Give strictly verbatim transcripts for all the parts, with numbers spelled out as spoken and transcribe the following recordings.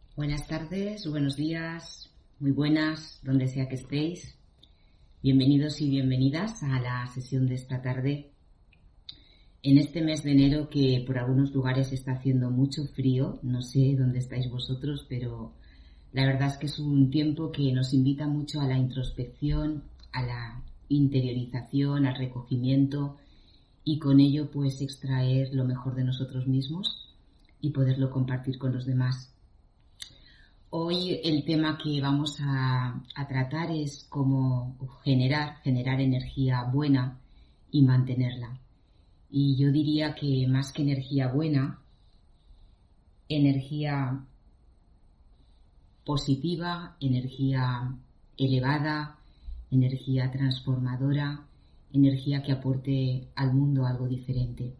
Buenas tardes, buenos días, muy buenas, donde sea que estéis. Bienvenidos y bienvenidas a la sesión de esta tarde. En este mes de enero que por algunos lugares está haciendo mucho frío, no sé dónde estáis vosotros, pero la verdad es que es un tiempo que nos invita mucho a la introspección, a la interiorización, al recogimiento y con ello pues extraer lo mejor de nosotros mismos y poderlo compartir con los demás. Hoy el tema que vamos a, a tratar es cómo generar, generar energía buena y mantenerla. Y yo diría que más que energía buena, energía positiva, energía elevada, energía transformadora, energía que aporte al mundo algo diferente.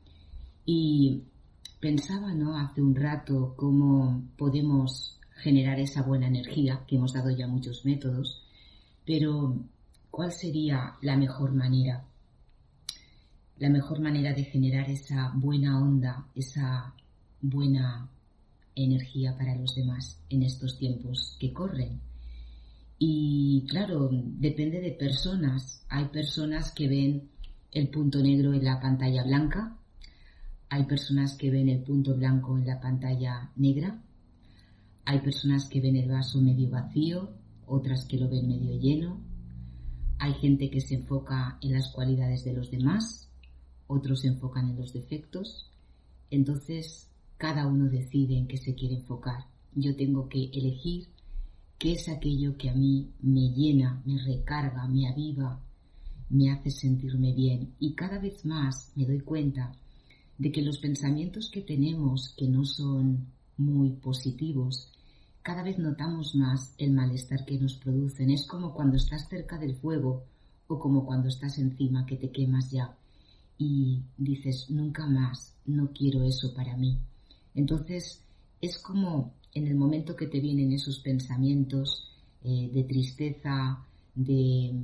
Y pensaba, ¿no?, hace un rato cómo podemos generar esa buena energía, que hemos dado ya muchos métodos, pero ¿cuál sería la mejor manera? La mejor manera de generar esa buena onda, esa buena energía para los demás en estos tiempos que corren. Y claro, depende de personas. Hay personas que ven el punto negro en la pantalla blanca, hay personas que ven el punto blanco en la pantalla negra, hay personas que ven el vaso medio vacío, otras que lo ven medio lleno. Hay gente que se enfoca en las cualidades de los demás, otros se enfocan en los defectos. Entonces, cada uno decide en qué se quiere enfocar. Yo tengo que elegir qué es aquello que a mí me llena, me recarga, me aviva, me hace sentirme bien. Y cada vez más me doy cuenta de que los pensamientos que tenemos, que no son muy positivos, cada vez notamos más el malestar que nos producen. Es como cuando estás cerca del fuego o como cuando estás encima que te quemas ya y dices nunca más, no quiero eso para mí. Entonces es como en el momento que te vienen esos pensamientos eh, de tristeza, de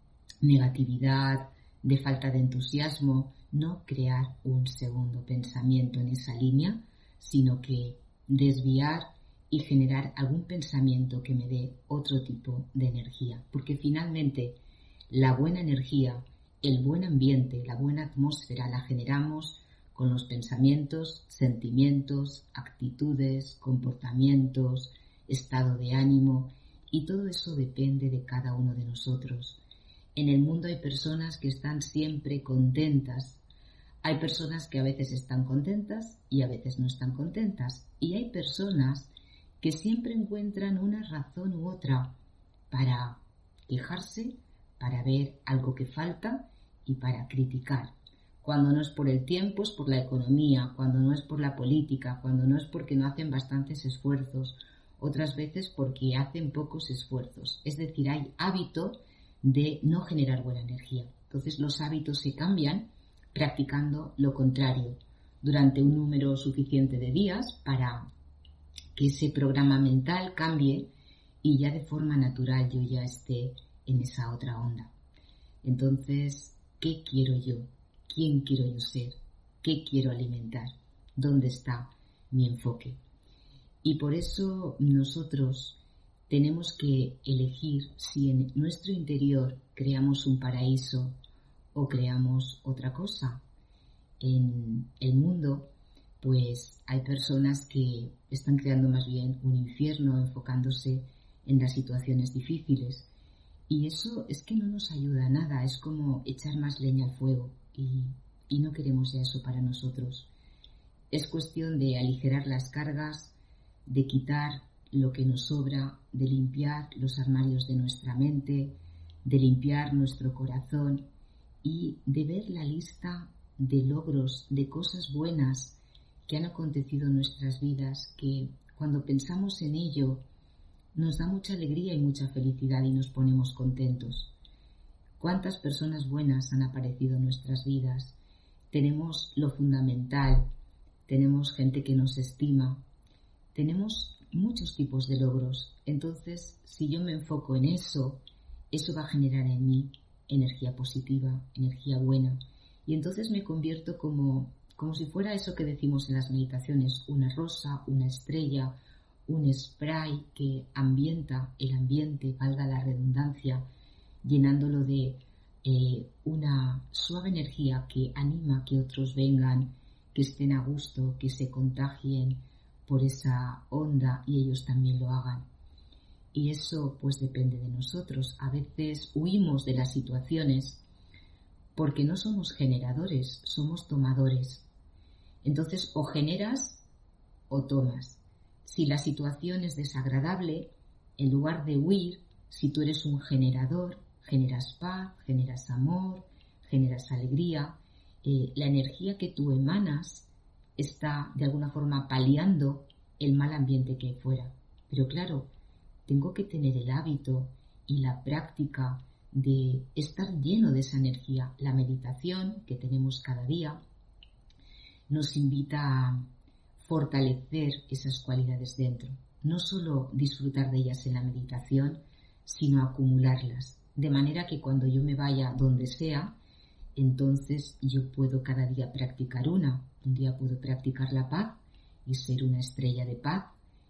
negatividad, de falta de entusiasmo, no crear un segundo pensamiento en esa línea, sino que desviar y generar algún pensamiento que me dé otro tipo de energía. Porque finalmente la buena energía, el buen ambiente, la buena atmósfera la generamos con los pensamientos, sentimientos, actitudes, comportamientos, estado de ánimo, y todo eso depende de cada uno de nosotros. En el mundo hay personas que están siempre contentas. Hay personas que a veces están contentas y a veces no están contentas. Y hay personas que siempre encuentran una razón u otra para quejarse, para ver algo que falta y para criticar. Cuando no es por el tiempo, es por la economía. Cuando no es por la política, cuando no es porque no hacen bastantes esfuerzos. Otras veces porque hacen pocos esfuerzos. Es decir, hay hábito de no generar buena energía. Entonces los hábitos se cambian practicando lo contrario durante un número suficiente de días para que ese programa mental cambie y ya de forma natural yo ya esté en esa otra onda. Entonces, ¿qué quiero yo? ¿Quién quiero yo ser? ¿Qué quiero alimentar? ¿Dónde está mi enfoque? Y por eso nosotros tenemos que elegir si en nuestro interior creamos un paraíso o creamos otra cosa. En el mundo, pues hay personas que están creando más bien un infierno, enfocándose en las situaciones difíciles. Y eso es que no nos ayuda a nada, es como echar más leña al fuego y, y no queremos ya eso para nosotros. Es cuestión de aligerar las cargas, de quitar lo que nos sobra, de limpiar los armarios de nuestra mente, de limpiar nuestro corazón y de ver la lista de logros, de cosas buenas que han acontecido en nuestras vidas, que cuando pensamos en ello nos da mucha alegría y mucha felicidad y nos ponemos contentos. ¿Cuántas personas buenas han aparecido en nuestras vidas? Tenemos lo fundamental, tenemos gente que nos estima, tenemos muchos tipos de logros. Entonces, si yo me enfoco en eso, eso va a generar en mí energía positiva, energía buena. Y entonces me convierto como, como si fuera eso que decimos en las meditaciones, una rosa, una estrella, un spray que ambienta el ambiente, valga la redundancia, llenándolo de eh, una suave energía que anima a que otros vengan, que estén a gusto, que se contagien por esa onda y ellos también lo hagan. Y eso pues depende de nosotros. A veces huimos de las situaciones porque no somos generadores, somos tomadores. Entonces o generas o tomas. Si la situación es desagradable, en lugar de huir, si tú eres un generador, generas paz, generas amor, generas alegría, eh, la energía que tú emanas está de alguna forma paliando el mal ambiente que hay fuera. Pero claro, tengo que tener el hábito y la práctica de estar lleno de esa energía. La meditación que tenemos cada día nos invita a fortalecer esas cualidades dentro. No solo disfrutar de ellas en la meditación, sino acumularlas. De manera que cuando yo me vaya donde sea, entonces yo puedo cada día practicar una. Un día puedo practicar la paz y ser una estrella de paz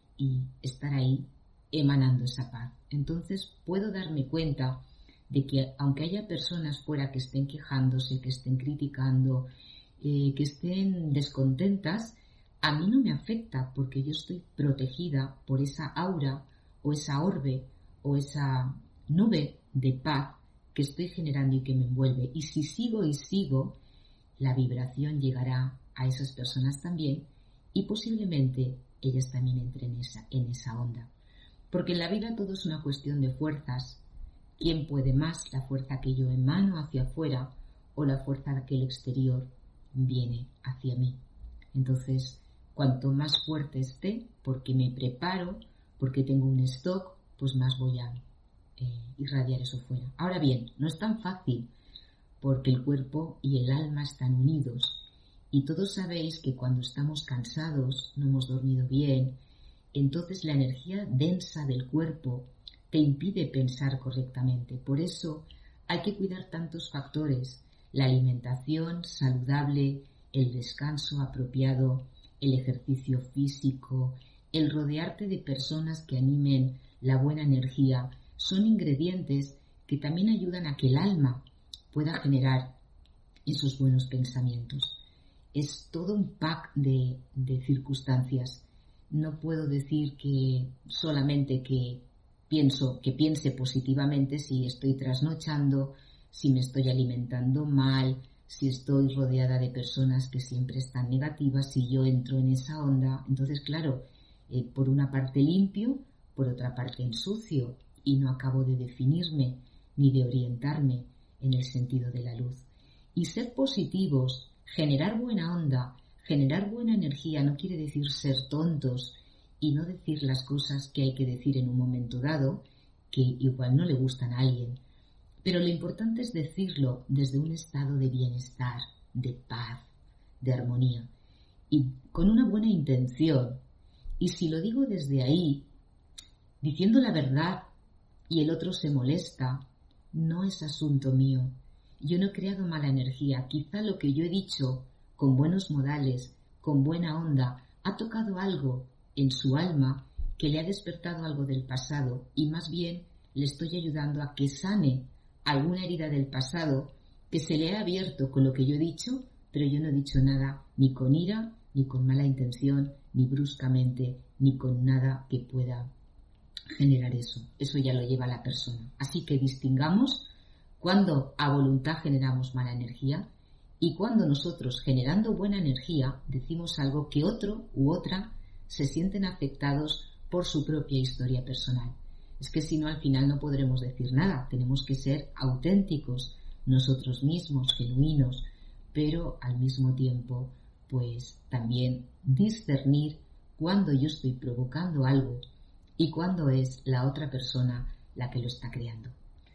y estar ahí emanando esa paz. Entonces puedo darme cuenta de que aunque haya personas fuera que estén quejándose, que estén criticando, eh, que estén descontentas, a mí no me afecta porque yo estoy protegida por esa aura o esa orbe o esa nube de paz que estoy generando y que me envuelve. Y si sigo y sigo, la vibración llegará a esas personas también y posiblemente ellas también entren en esa, en esa onda. Porque en la vida todo es una cuestión de fuerzas. ¿Quién puede más? La fuerza que yo emano hacia afuera o la fuerza que el exterior viene hacia mí. Entonces, cuanto más fuerte esté, porque me preparo, porque tengo un stock, pues más voy a eh, irradiar eso fuera. Ahora bien, no es tan fácil porque el cuerpo y el alma están unidos. Y todos sabéis que cuando estamos cansados, no hemos dormido bien, entonces la energía densa del cuerpo te impide pensar correctamente. Por eso hay que cuidar tantos factores: la alimentación saludable, el descanso apropiado, el ejercicio físico, el rodearte de personas que animen la buena energía. Son ingredientes que también ayudan a que el alma pueda generar esos buenos pensamientos. Es todo un pack de, de circunstancias. No puedo decir que solamente que pienso, que piense positivamente si estoy trasnochando, si me estoy alimentando mal, si estoy rodeada de personas que siempre están negativas, si yo entro en esa onda. Entonces, claro, eh, por una parte limpio, por otra parte ensucio y no acabo de definirme ni de orientarme en el sentido de la luz. Y ser positivos, generar buena onda, generar buena energía no quiere decir ser tontos y no decir las cosas que hay que decir en un momento dado, que igual no le gustan a alguien. Pero lo importante es decirlo desde un estado de bienestar, de paz, de armonía y con una buena intención. Y si lo digo desde ahí, diciendo la verdad y el otro se molesta, no es asunto mío. Yo no he creado mala energía. Quizá lo que yo he dicho con buenos modales, con buena onda, ha tocado algo en su alma que le ha despertado algo del pasado y más bien le estoy ayudando a que sane alguna herida del pasado que se le ha abierto con lo que yo he dicho, pero yo no he dicho nada ni con ira, ni con mala intención, ni bruscamente, ni con nada que pueda generar eso. Eso ya lo lleva la persona. Así que distingamos cuando a voluntad generamos mala energía y cuando nosotros, generando buena energía, decimos algo que otro u otra se sienten afectados por su propia historia personal. Es que si no, al final no podremos decir nada. Tenemos que ser auténticos, nosotros mismos, genuinos, pero al mismo tiempo, pues también discernir cuando yo estoy provocando algo y cuando es la otra persona la que lo está creando.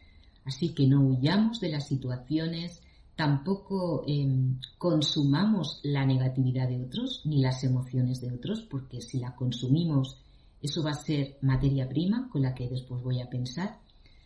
Así que no huyamos de las situaciones, tampoco eh, consumamos la negatividad de otros ni las emociones de otros, porque si la consumimos, eso va a ser materia prima con la que después voy a pensar.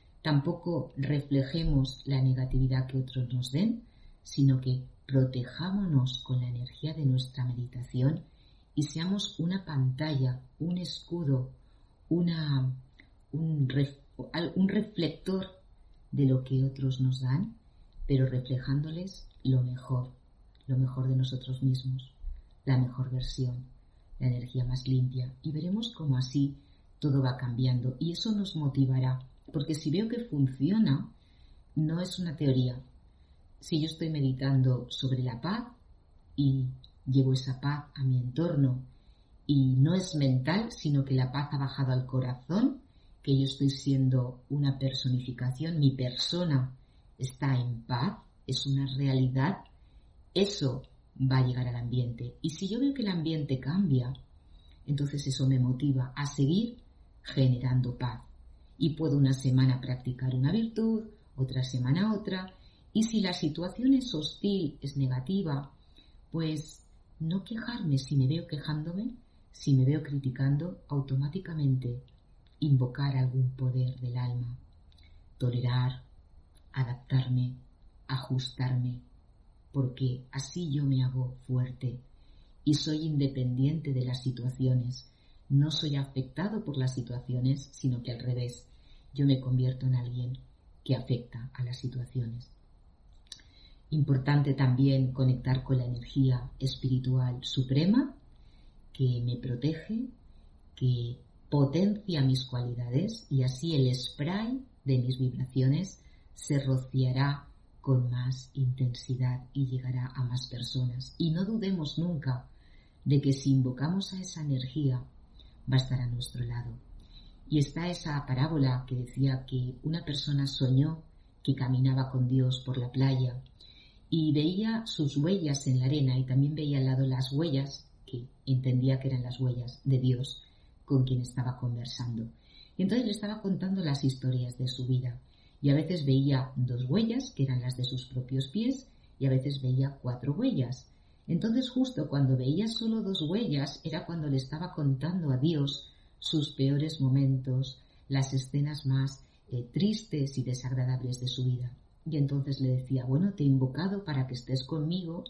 Tampoco reflejemos la negatividad que otros nos den, sino que protejámonos con la energía de nuestra meditación y seamos una pantalla, un escudo, una, un, ref, un reflector de lo que otros nos dan, pero reflejándoles lo mejor, lo mejor de nosotros mismos, la mejor versión, la energía más limpia, y veremos cómo así todo va cambiando, y eso nos motivará, porque si veo que funciona, no es una teoría. Si yo estoy meditando sobre la paz y llevo esa paz a mi entorno, y no es mental, sino que la paz ha bajado al corazón, que yo estoy siendo una personificación, mi persona está en paz, es una realidad, eso va a llegar al ambiente. Y si yo veo que el ambiente cambia, entonces eso me motiva a seguir generando paz. Y puedo una semana practicar una virtud, otra semana otra, y si la situación es hostil, es negativa, pues no quejarme. Si me veo quejándome, si me veo criticando, automáticamente invocar algún poder del alma, tolerar, adaptarme, ajustarme, porque así yo me hago fuerte y soy independiente de las situaciones. No soy afectado por las situaciones, sino que al revés, yo me convierto en alguien que afecta a las situaciones. Importante también conectar con la energía espiritual suprema que me protege, que potencia mis cualidades, y así el spray de mis vibraciones se rociará con más intensidad y llegará a más personas. Y no dudemos nunca de que si invocamos a esa energía va a estar a nuestro lado. Y está esa parábola que decía que una persona soñó que caminaba con Dios por la playa y veía sus huellas en la arena, y también veía al lado las huellas, que entendía que eran las huellas de Dios con quien estaba conversando. Y entonces le estaba contando las historias de su vida. Y a veces veía dos huellas, que eran las de sus propios pies, y a veces veía cuatro huellas. Entonces, justo cuando veía solo dos huellas, era cuando le estaba contando a Dios sus peores momentos, las escenas más eh, tristes y desagradables de su vida. Y entonces le decía, bueno, te he invocado para que estés conmigo,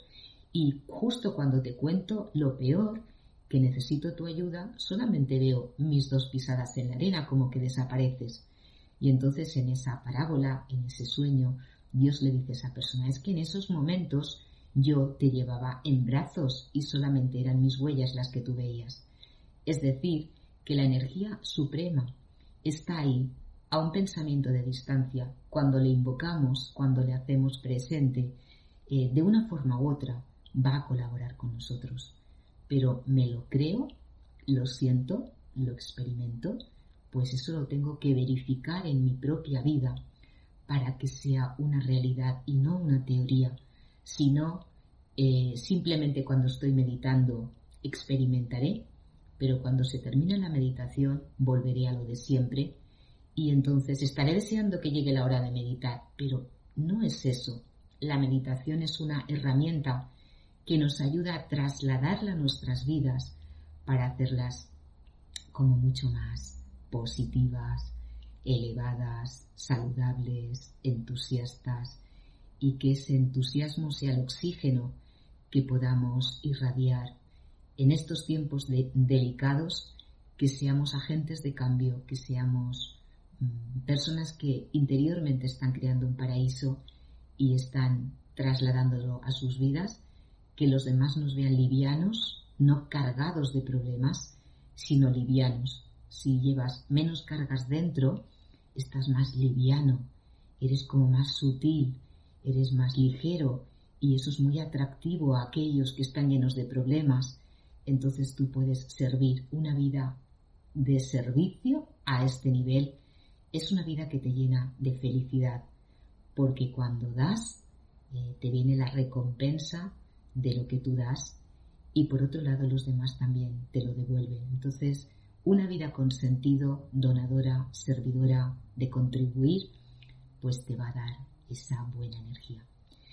y justo cuando te cuento lo peor, que necesito tu ayuda, solamente veo mis dos pisadas en la arena, como que desapareces. Y entonces en esa parábola, en ese sueño, Dios le dice a esa persona, es que en esos momentos yo te llevaba en brazos y solamente eran mis huellas las que tú veías. Es decir, que la energía suprema está ahí, a un pensamiento de distancia. Cuando le invocamos, cuando le hacemos presente, eh, de una forma u otra, va a colaborar con nosotros. Pero me lo creo, lo siento, lo experimento, pues eso lo tengo que verificar en mi propia vida para que sea una realidad y no una teoría, sino eh, simplemente cuando estoy meditando experimentaré, pero cuando se termine la meditación volveré a lo de siempre y entonces estaré deseando que llegue la hora de meditar, pero no es eso. La meditación es una herramienta que nos ayuda a trasladarla a nuestras vidas para hacerlas como mucho más positivas, elevadas, saludables, entusiastas, y que ese entusiasmo sea el oxígeno que podamos irradiar en estos tiempos de, delicados, que seamos agentes de cambio, que seamos mmm, personas que interiormente están creando un paraíso y están trasladándolo a sus vidas, que los demás nos vean livianos, no cargados de problemas, sino livianos. Si llevas menos cargas dentro, estás más liviano, eres como más sutil, eres más ligero, y eso es muy atractivo a aquellos que están llenos de problemas. Entonces tú puedes servir una vida de servicio a este nivel. Es una vida que te llena de felicidad, porque cuando das, eh, te viene la recompensa de lo que tú das, y por otro lado los demás también te lo devuelven. Entonces, una vida con sentido, donadora, servidora, de contribuir, pues te va a dar esa buena energía.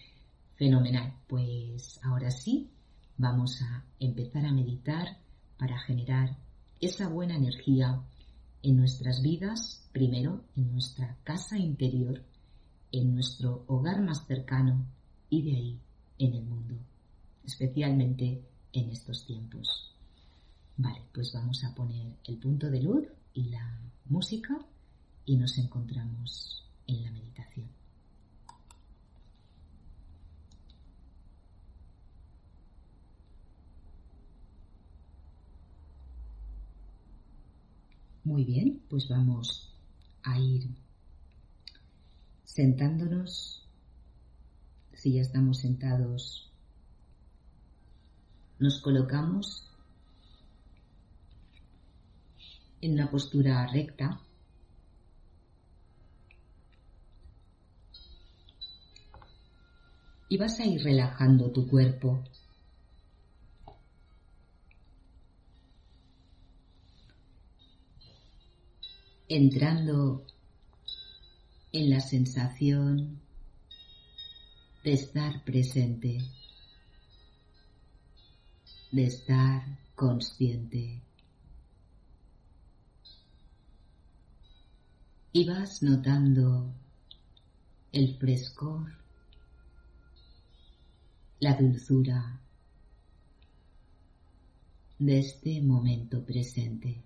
Fenomenal. Pues ahora sí, vamos a empezar a meditar para generar esa buena energía en nuestras vidas, primero en nuestra casa interior, en nuestro hogar más cercano y de ahí en el mundo, especialmente en estos tiempos. Vale, pues vamos a poner el punto de luz y la música y nos encontramos en la meditación. Muy bien, pues vamos a ir sentándonos. Si ya estamos sentados, nos colocamos en una postura recta y vas a ir relajando tu cuerpo. Entrando en la sensación de estar presente, de estar consciente. Y vas notando el frescor, la dulzura de este momento presente.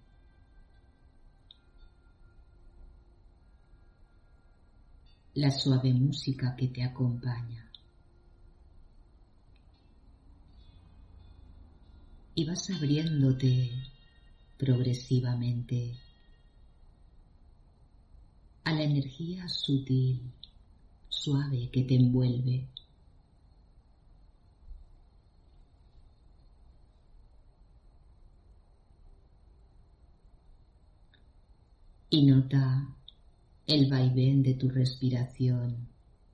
La suave música que te acompaña. Y vas abriéndote progresivamente a la energía sutil, suave que te envuelve. Y nota el vaivén de tu respiración.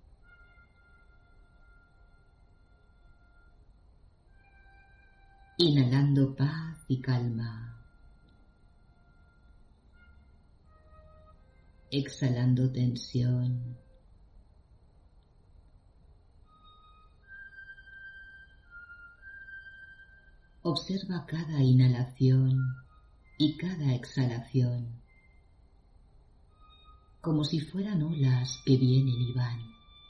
Inhalando paz y calma. Exhalando tensión. Observa cada inhalación y cada exhalación como si fueran olas que vienen y van.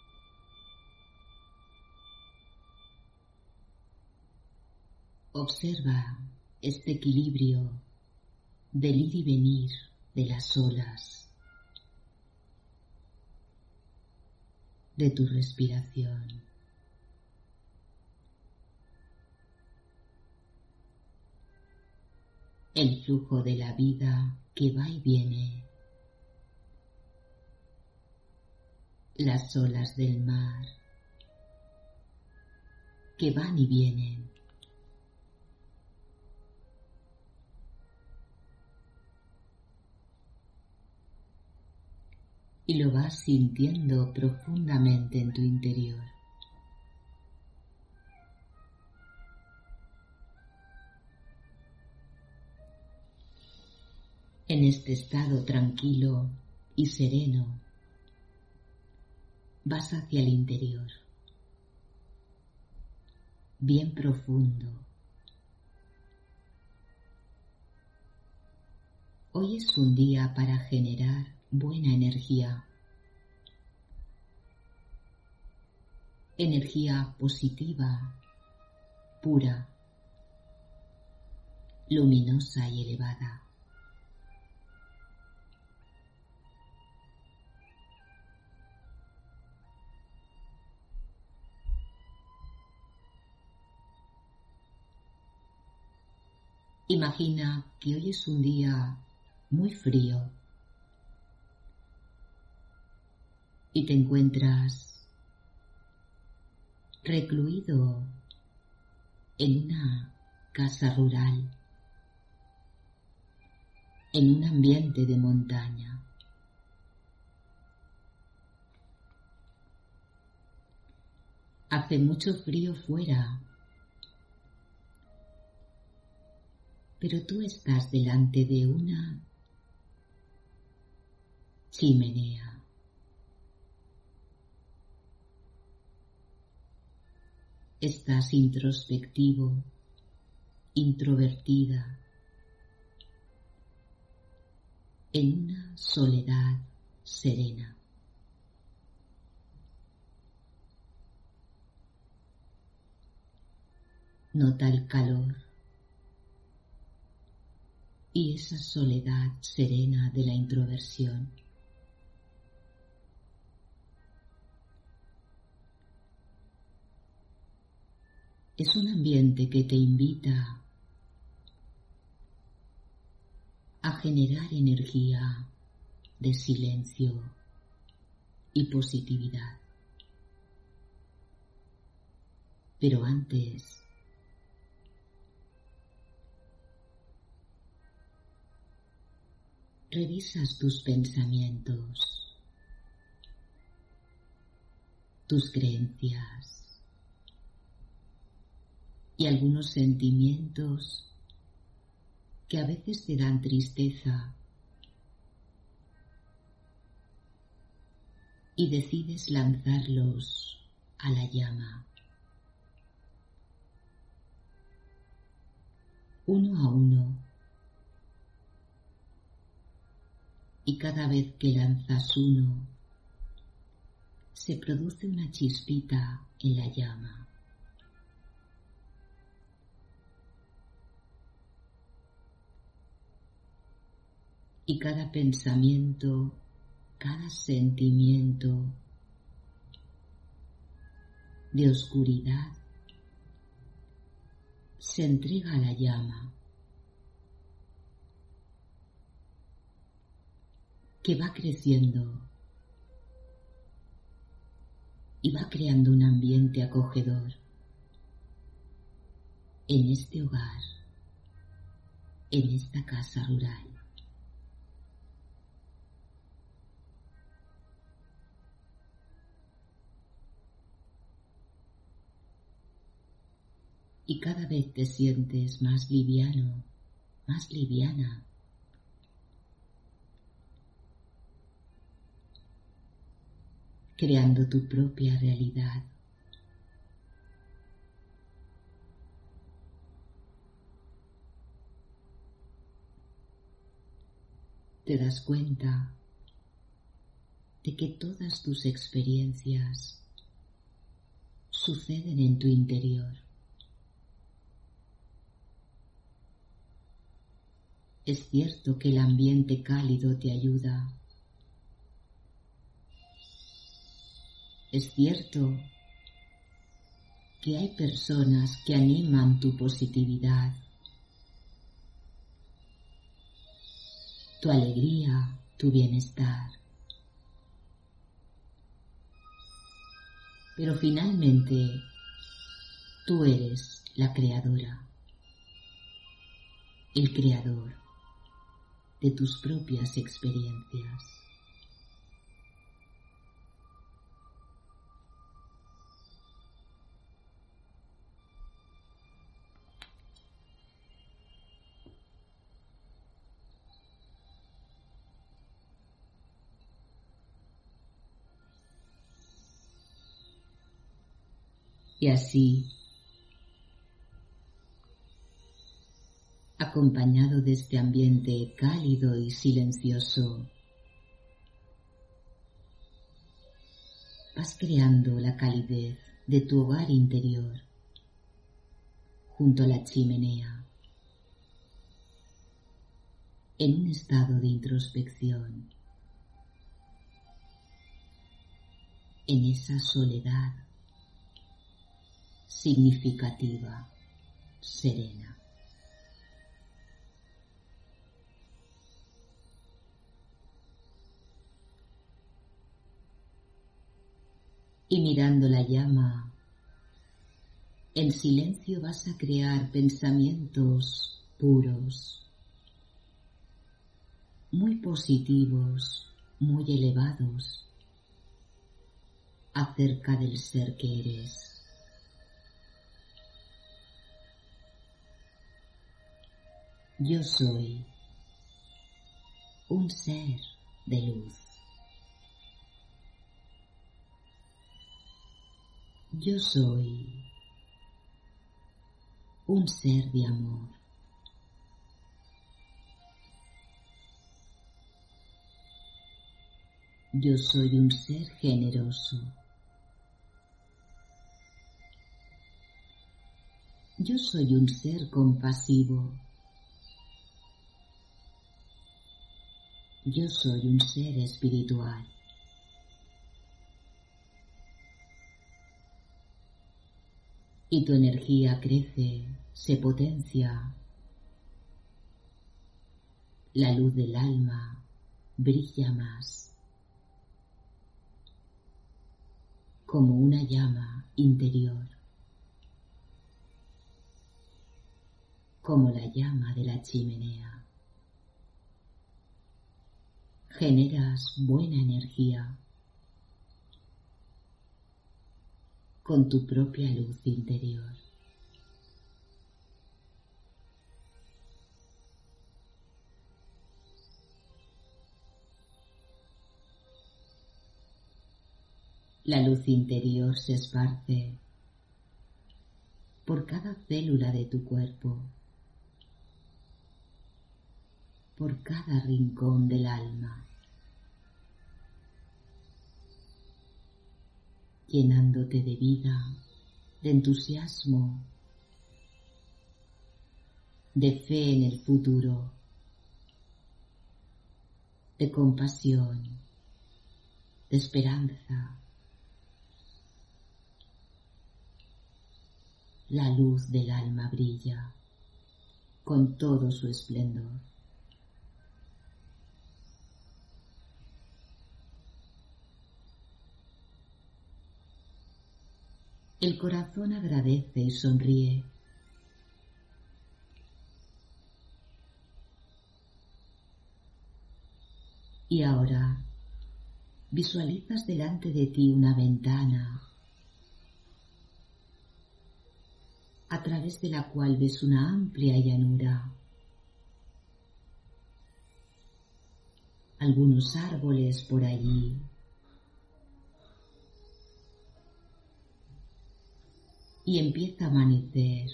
Observa este equilibrio del ir y venir de las olas, de tu respiración. El flujo de la vida que va y viene. Las olas del mar que van y vienen. Y lo vas sintiendo profundamente en tu interior. En este estado tranquilo y sereno, vas hacia el interior, bien profundo. Hoy es un día para generar buena energía, energía positiva, pura, luminosa y elevada. Imagina que hoy es un día muy frío y te encuentras recluido en una casa rural, en un ambiente de montaña. Hace mucho frío fuera, pero tú estás delante de una chimenea. Estás introspectivo, introvertida, en una soledad serena. Nota el calor y esa soledad serena de la introversión. Es un ambiente que te invita a generar energía de silencio y positividad. Pero antes, revisas tus pensamientos, tus creencias y algunos sentimientos que a veces te dan tristeza y decides lanzarlos a la llama. Uno a uno. Y cada vez que lanzas uno, se produce una chispita en la llama. Y cada pensamiento, cada sentimiento de oscuridad se entrega a la llama, que va creciendo y va creando un ambiente acogedor en este hogar, en esta casa rural. Y cada vez te sientes más liviano, más liviana. Creando tu propia realidad. Te das cuenta de que todas tus experiencias suceden en tu interior. Es cierto que el ambiente cálido te ayuda. Es cierto que hay personas que animan tu positividad, tu alegría, tu bienestar. Pero finalmente, tú eres la creadora, el creador de tus propias experiencias. Y así, acompañado de este ambiente cálido y silencioso, vas creando la calidez de tu hogar interior junto a la chimenea, en un estado de introspección, en esa soledad significativa, serena. Y mirando la llama, en silencio vas a crear pensamientos puros, muy positivos, muy elevados, acerca del ser que eres. Yo soy un ser de luz. Yo soy un ser de amor. Yo soy un ser generoso. Yo soy un ser compasivo. Yo soy un ser espiritual. Y tu energía crece, se potencia. La luz del alma brilla más, como una llama interior, como la llama de la chimenea. Generas buena energía con tu propia luz interior. La luz interior se esparce por cada célula de tu cuerpo, por cada rincón del alma, llenándote de vida, de entusiasmo, de fe en el futuro, de compasión, de esperanza. La luz del alma brilla con todo su esplendor. El corazón agradece y sonríe. Y ahora visualizas delante de ti una ventana a través de la cual ves una amplia llanura, algunos árboles por allí, y empieza a amanecer,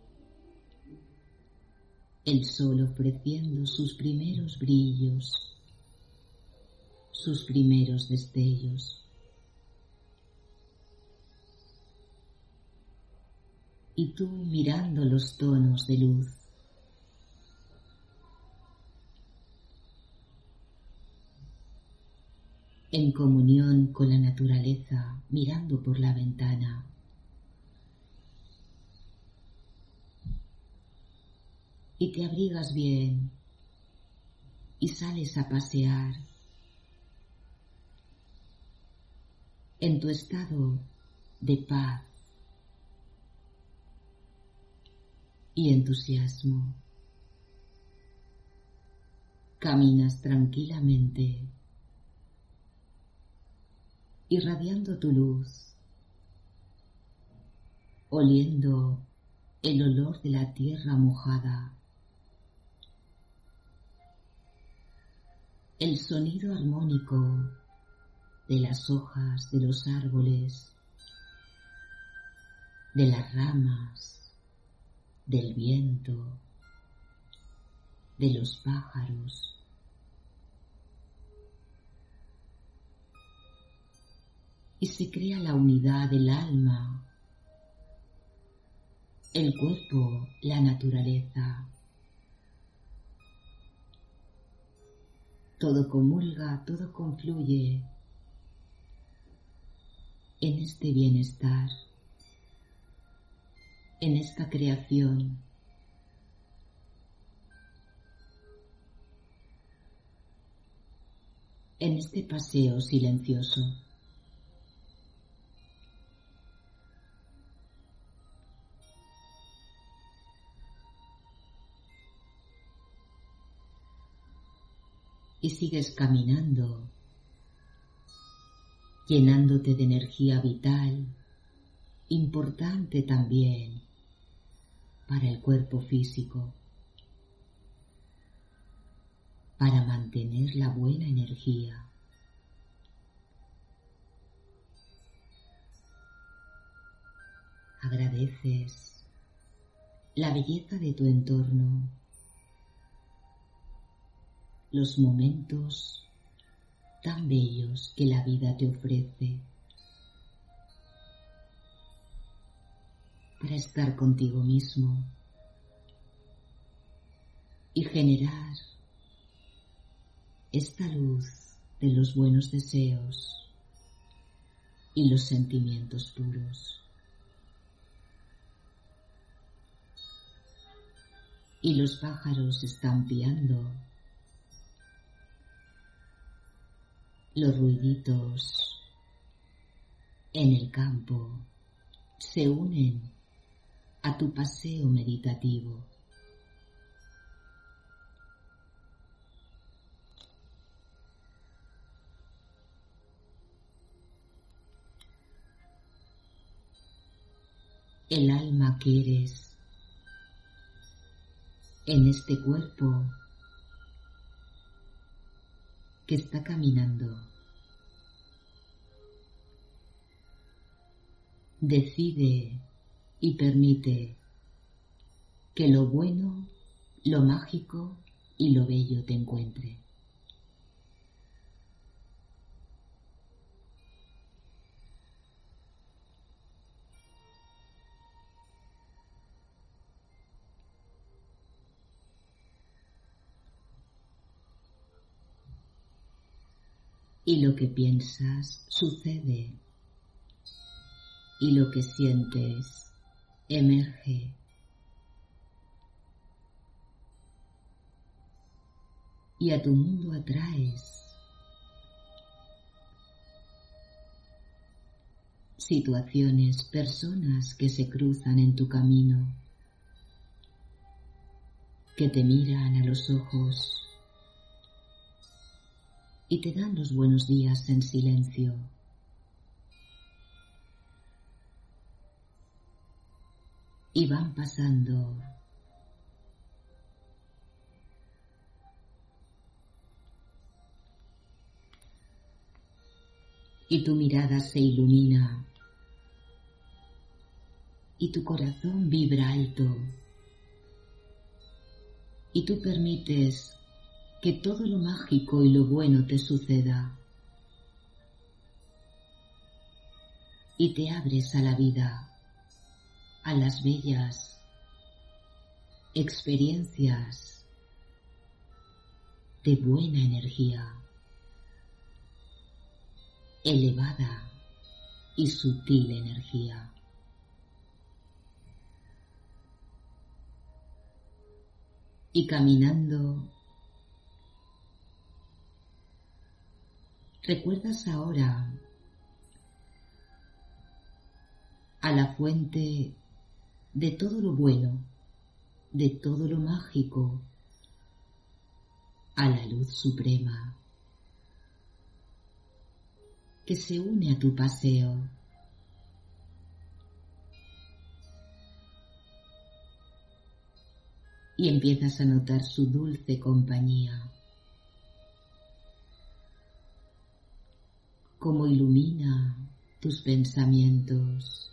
el sol ofreciendo sus primeros brillos, sus primeros destellos. Y tú mirando los tonos de luz, en comunión con la naturaleza, mirando por la ventana. Y te abrigas bien y sales a pasear en tu estado de paz y entusiasmo. Caminas tranquilamente, irradiando tu luz, oliendo el olor de la tierra mojada, el sonido armónico de las hojas de los árboles, de las ramas, del viento, de los pájaros. Y se crea la unidad del alma, el cuerpo, la naturaleza. Todo comulga, todo confluye en este bienestar, en esta creación. En este paseo silencioso. Y sigues caminando, llenándote de energía vital, importante también para el cuerpo físico, para mantener la buena energía. Agradeces la belleza de tu entorno, los momentos tan bellos que la vida te ofrece para estar contigo mismo y generar esta luz de los buenos deseos y los sentimientos puros. Y los pájaros están piando, los ruiditos en el campo se unen a tu paseo meditativo. El alma que eres en este cuerpo que está caminando decide y permite que lo bueno, lo mágico y lo bello te encuentre. Y lo que piensas sucede, y lo que sientes emerge. Y a tu mundo atraes situaciones, personas que se cruzan en tu camino, que te miran a los ojos y te dan los buenos días en silencio. Y van pasando. Y tu mirada se ilumina. Y tu corazón vibra alto. Y tú permites que todo lo mágico y lo bueno te suceda. Y te abres a la vida, a las bellas experiencias de buena energía, elevada y sutil energía. Y caminando, ¿recuerdas ahora a la fuente de todo lo bueno, de todo lo mágico, a la luz suprema que se une a tu paseo? Y empiezas a notar su dulce compañía, cómo ilumina tus pensamientos,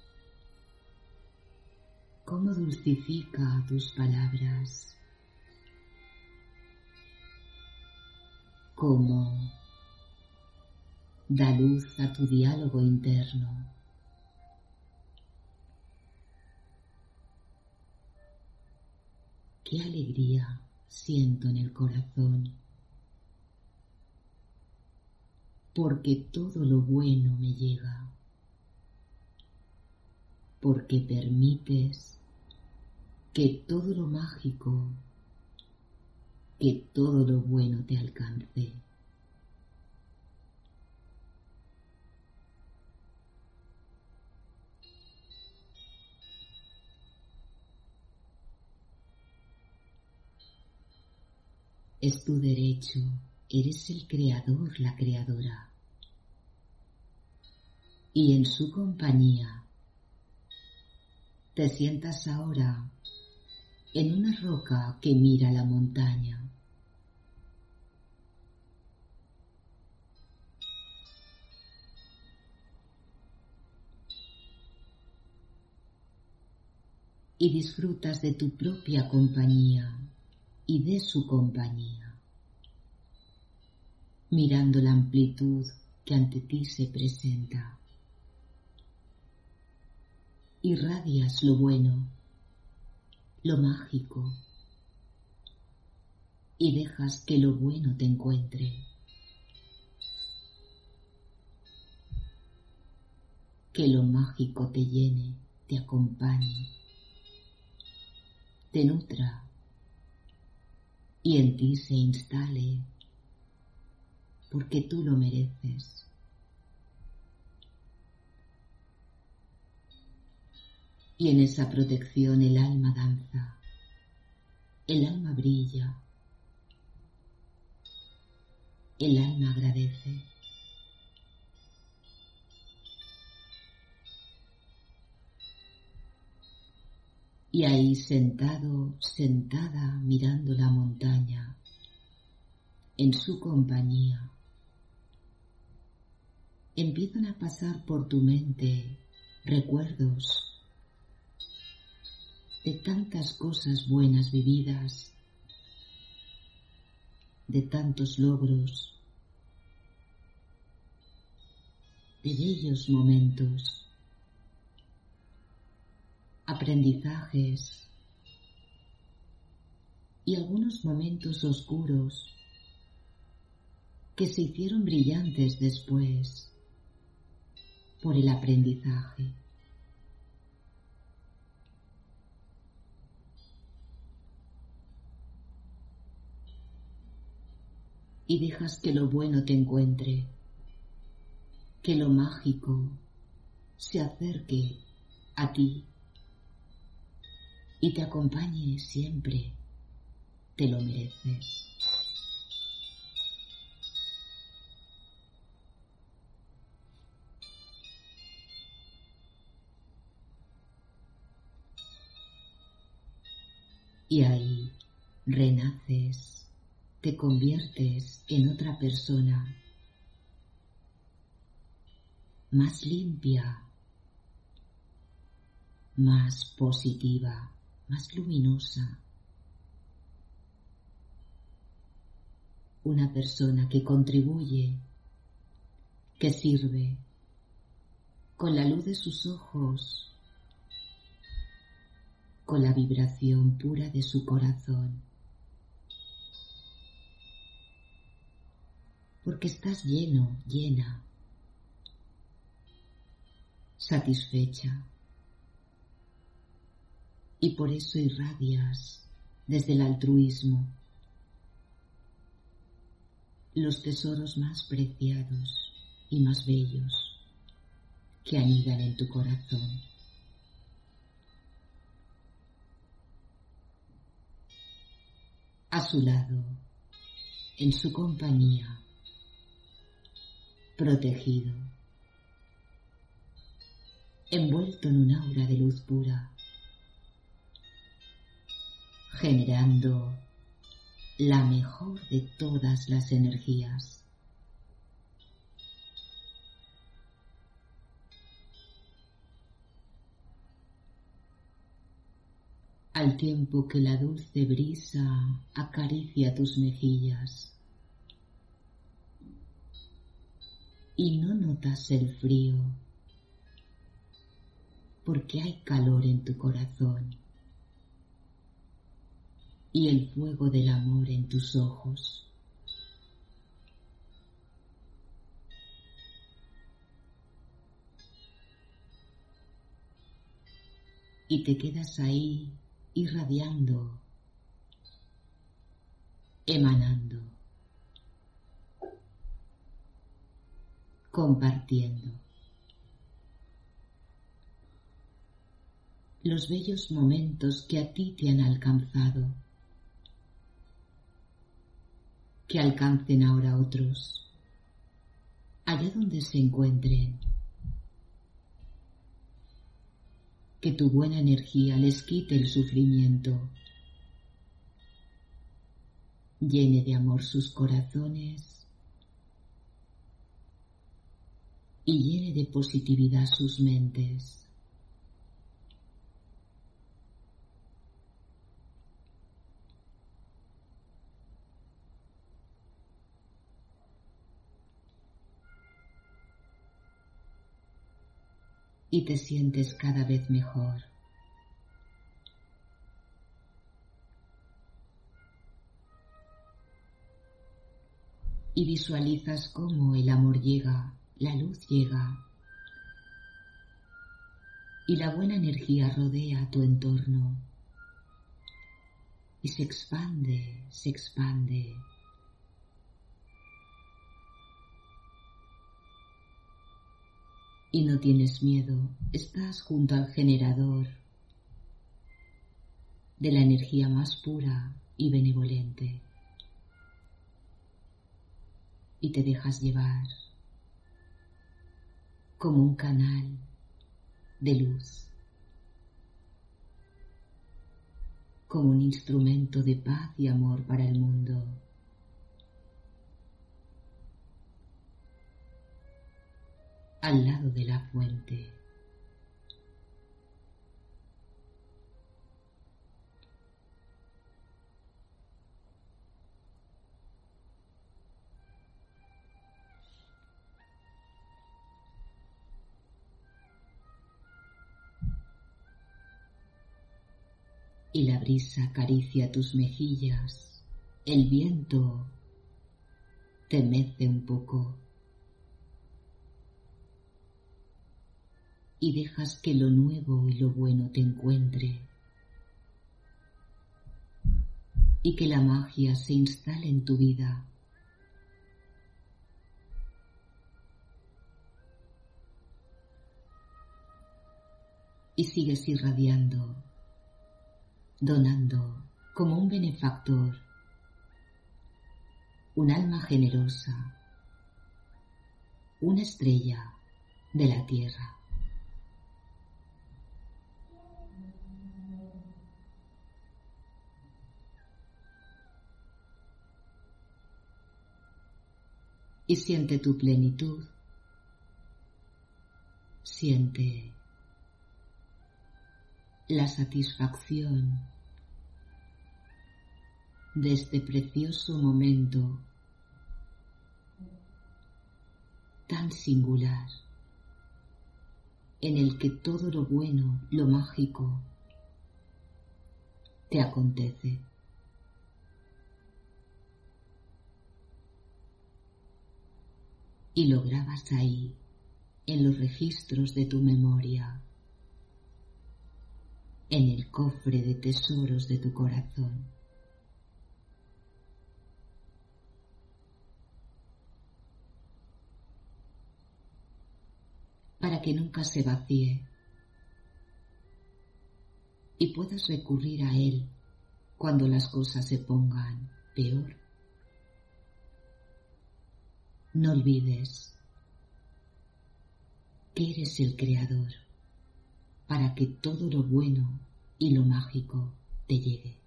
cómo dulcifica tus palabras, cómo da luz a tu diálogo interno. Qué alegría siento en el corazón, porque todo lo bueno me llega, porque permites que todo lo mágico, que todo lo bueno te alcance. Es tu derecho, eres el creador, la creadora. Y en su compañía te sientas ahora en una roca que mira la montaña. Y disfrutas de tu propia compañía y de su compañía, mirando la amplitud que ante ti se presenta. Irradias lo bueno, lo mágico, y dejas que lo bueno te encuentre. que lo mágico te llene, te acompañe, te nutra y en ti se instale, porque tú lo mereces. Y en esa protección el alma danza, el alma brilla, el alma agradece. Y ahí sentado, sentada, mirando la montaña, en su compañía, empiezan a pasar por tu mente recuerdos de tantas cosas buenas vividas, de tantos logros, de bellos momentos, aprendizajes y algunos momentos oscuros que se hicieron brillantes después por el aprendizaje. Y dejas que lo bueno te encuentre, que lo mágico se acerque a ti y te acompañe siempre. Te lo mereces. Y ahí renaces, te conviertes en otra persona, más limpia, más positiva, más luminosa. Una persona que contribuye, que sirve, con la luz de sus ojos, con la vibración pura de su corazón. Porque estás lleno, llena, satisfecha. Y por eso irradias desde el altruismo los tesoros más preciados y más bellos que anidan en tu corazón. A su lado, en su compañía, protegido, envuelto en un aura de luz pura, generando la mejor de todas las energías. Al tiempo que la dulce brisa acaricia tus mejillas y no notas el frío porque hay calor en tu corazón y el fuego del amor en tus ojos. Y te quedas ahí irradiando, emanando, compartiendo los bellos momentos que a ti te han alcanzado, que alcancen ahora otros, allá donde se encuentren. Que tu buena energía les quite el sufrimiento, llene de amor sus corazones y llene de positividad sus mentes. Y te sientes cada vez mejor. Y visualizas cómo el amor llega, la luz llega, y la buena energía rodea tu entorno y se expande, se expande. Y no tienes miedo, estás junto al generador de la energía más pura y benevolente y te dejas llevar como un canal de luz, como un instrumento de paz y amor para el mundo. Al lado de la fuente. Y la brisa acaricia tus mejillas, el viento te mece un poco y dejas que lo nuevo y lo bueno te encuentre y que la magia se instale en tu vida. Y sigues irradiando, donando como un benefactor, un alma generosa, una estrella de la tierra. Y siente tu plenitud, siente la satisfacción de este precioso momento tan singular en el que todo lo bueno, lo mágico, te acontece. Y lo grabas ahí, en los registros de tu memoria, en el cofre de tesoros de tu corazón. Para que nunca se vacíe y puedas recurrir a él cuando las cosas se pongan peor. No olvides que eres el creador para que todo lo bueno y lo mágico te llegue.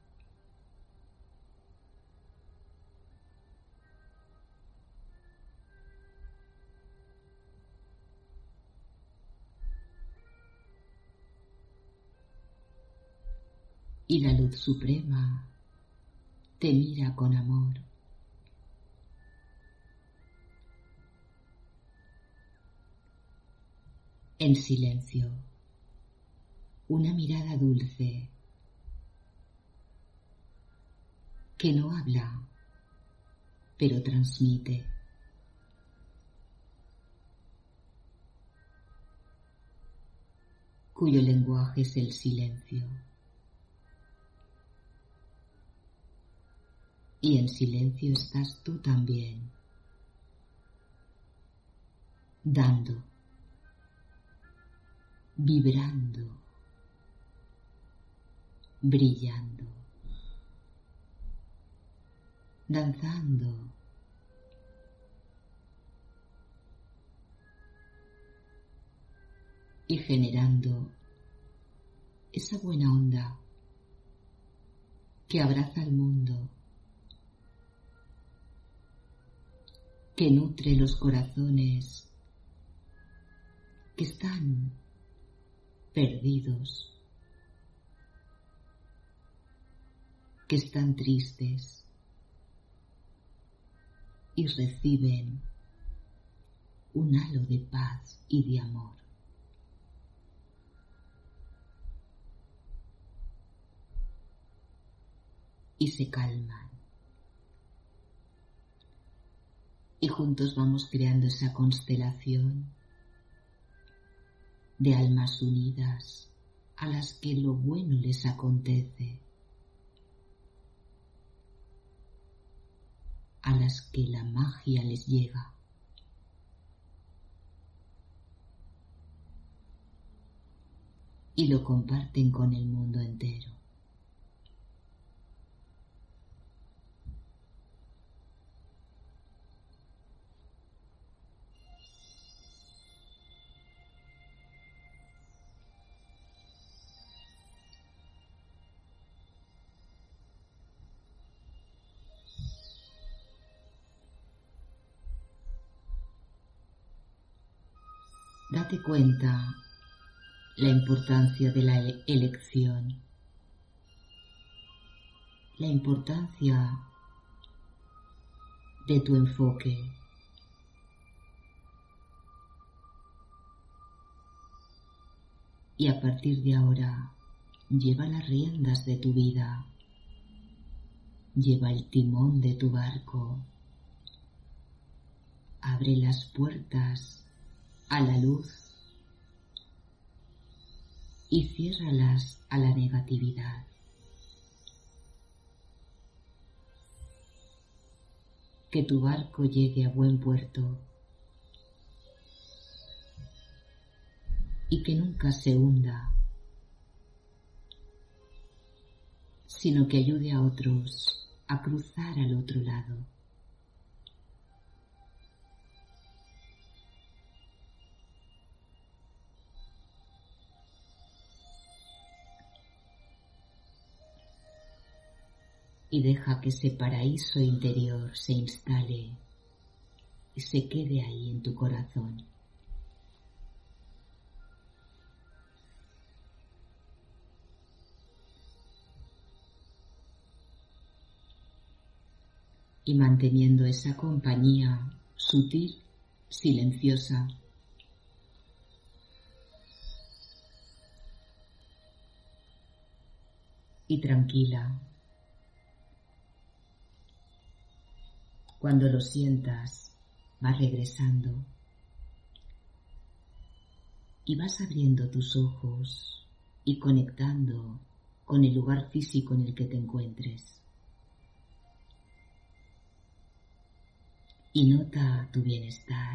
Y la luz suprema te mira con amor. En silencio, una mirada dulce que no habla, pero transmite. Cuyo lenguaje es el silencio. Y en silencio estás tú también, dando, vibrando, brillando, danzando, y generando esa buena onda que abraza al mundo, que nutre los corazones que están perdidos, que están tristes y reciben un halo de paz y de amor. Y se calman. Y juntos vamos creando esa constelación de almas unidas a las que lo bueno les acontece, a las que la magia les llega. Y lo comparten con el mundo entero. Date cuenta la importancia de la elección, la importancia de tu enfoque. Y a partir de ahora, lleva las riendas de tu vida, lleva el timón de tu barco, abre las puertas a la luz y ciérralas a la negatividad. Que tu barco llegue a buen puerto y que nunca se hunda, sino que ayude a otros a cruzar al otro lado. Y deja que ese paraíso interior se instale y se quede ahí en tu corazón. Y manteniendo esa compañía sutil, silenciosa, y tranquila. Cuando lo sientas, vas regresando y vas abriendo tus ojos y conectando con el lugar físico en el que te encuentres. Y nota tu bienestar,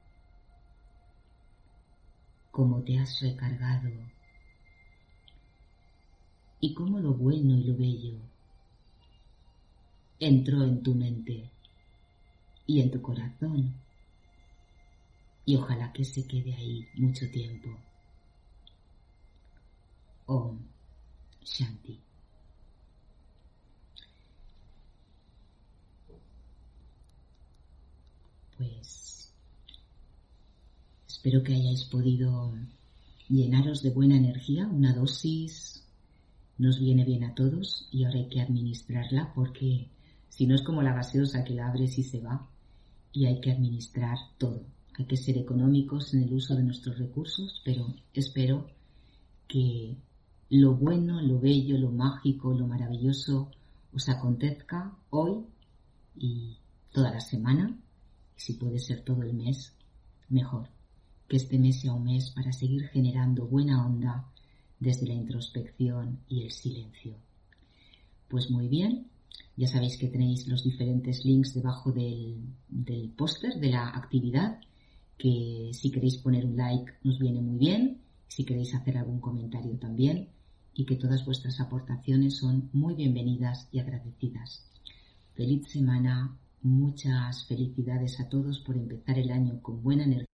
cómo te has recargado y cómo lo bueno y lo bello entró en tu mente y en tu corazón, y ojalá que se quede ahí mucho tiempo. Om Shanti. Pues espero que hayáis podido llenaros de buena energía. Una dosis nos viene bien a todos y ahora hay que administrarla, porque si no es como la gaseosa que la abres y se va, y hay que administrar todo. Hay que ser económicos en el uso de nuestros recursos, pero espero que lo bueno, lo bello, lo mágico, lo maravilloso os acontezca hoy y toda la semana, y si puede ser todo el mes, mejor. Que este mes sea un mes para seguir generando buena onda desde la introspección y el silencio. Pues muy bien. Ya sabéis que tenéis los diferentes links debajo del, del póster de la actividad, que si queréis poner un like nos viene muy bien, si queréis hacer algún comentario también, y que todas vuestras aportaciones son muy bienvenidas y agradecidas. Feliz semana, muchas felicidades a todos por empezar el año con buena energía.